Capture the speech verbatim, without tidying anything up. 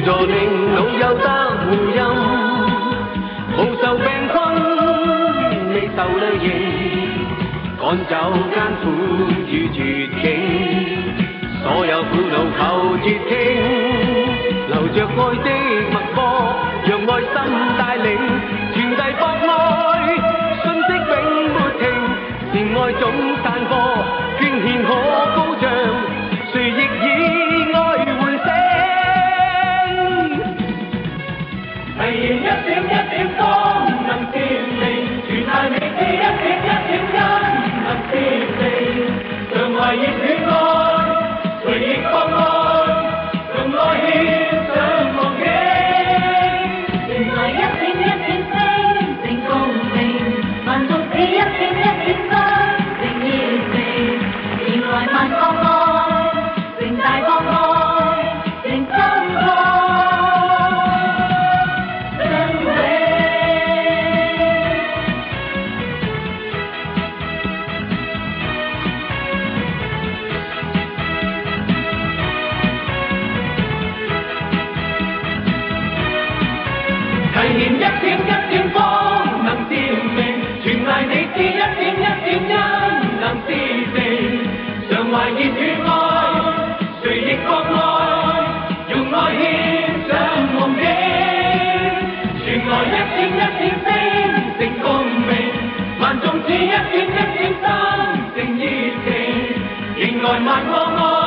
助令老友得護蔭，無受病困，未受累刑，趕走艱苦與絕境，所有苦惱求絕傾，流着愛的脈搏，讓愛心帶領，傳遞博愛，信息永沒停，善愛總散播，捐獻可高漲，誰亦以愛喚醒。提燃一點一點光，能照明，傳下你的一點一點恩，能照明，常懷熱與愛，誰亦博愛，用愛獻上忘記。 原來一點一點星，正公平，萬眾只一點一點心，正熱情，原來萬個愛，盛大個愛，正真愛。提燃一點一點光，能照明，傳遞你知一點一點恩，能知情，常懷熱與愛，誰亦博愛，用愛獻上夢境。傳來一點一點星，成共鳴，萬眾只一點一點心，正熱情，迎來萬個愛。